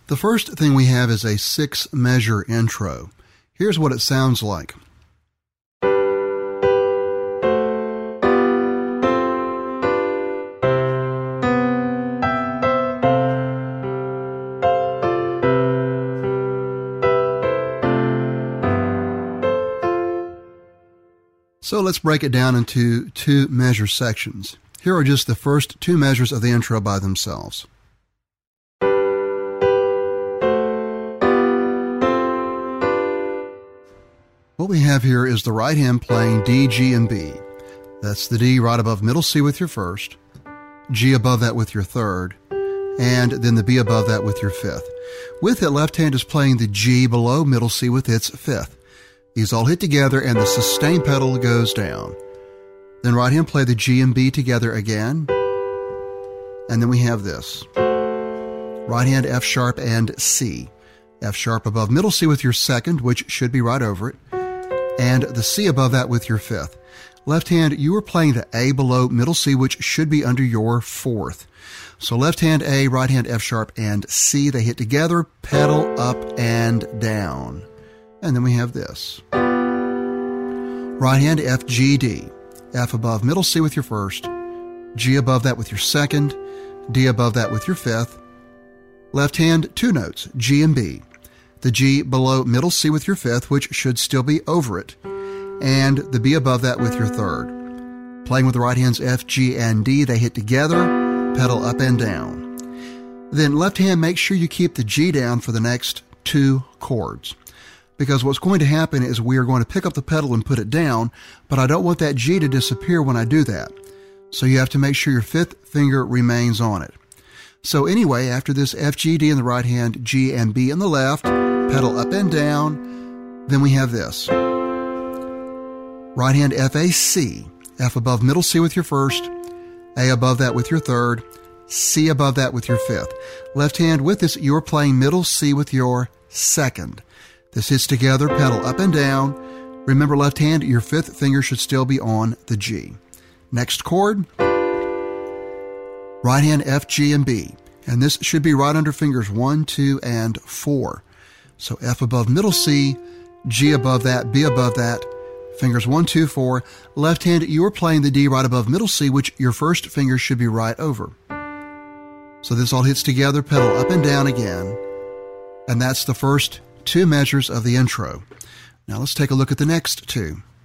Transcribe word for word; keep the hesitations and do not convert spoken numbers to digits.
The first thing we have is a six-measure intro. Here's what it sounds like. So let's break it down into two measure sections. Here are just the first two measures of the intro by themselves. What we have here is the right hand playing D, G, and B. That's the D right above middle C with your first, G above that with your third, and then the B above that with your fifth. With it, left hand is playing the G below middle C with its fifth. These all hit together and the sustain pedal goes down. Then right hand play the G and B together again. And then we have this. Right hand F sharp and C. F sharp above middle C with your second, which should be right over it, and the C above that with your fifth. Left hand, you are playing the A below middle C, which should be under your fourth. So left hand A, right hand F sharp and C, they hit together, pedal up and down. And then we have this. Right hand F, G, D. F above middle C with your first, G above that with your second, D above that with your fifth. Left hand, two notes, G and B. The G below middle C with your fifth, which should still be over it, and the B above that with your third. Playing with the right hands F, G, and D, they hit together, pedal up and down. Then left hand, make sure you keep the G down for the next two chords. Because what's going to happen is we are going to pick up the pedal and put it down, but I don't want that G to disappear when I do that. So you have to make sure your fifth finger remains on it. So anyway, after this F, G, D in the right hand, G and B in the left, pedal up and down, then we have this. Right hand F, A, C. F above middle C with your first, A above that with your third, C above that with your fifth. Left hand with this, you're playing middle C with your second. This hits together, pedal up and down. Remember, left hand, your fifth finger should still be on the G. Next chord, right hand F, G, and B. And this should be right under fingers one, two, and four. So F above middle C, G above that, B above that, fingers one, two, four. Left hand, you are playing the D right above middle C, which your first finger should be right over. So this all hits together, pedal up and down again. And that's the first two measures of the intro. Now let's take a look at the next two.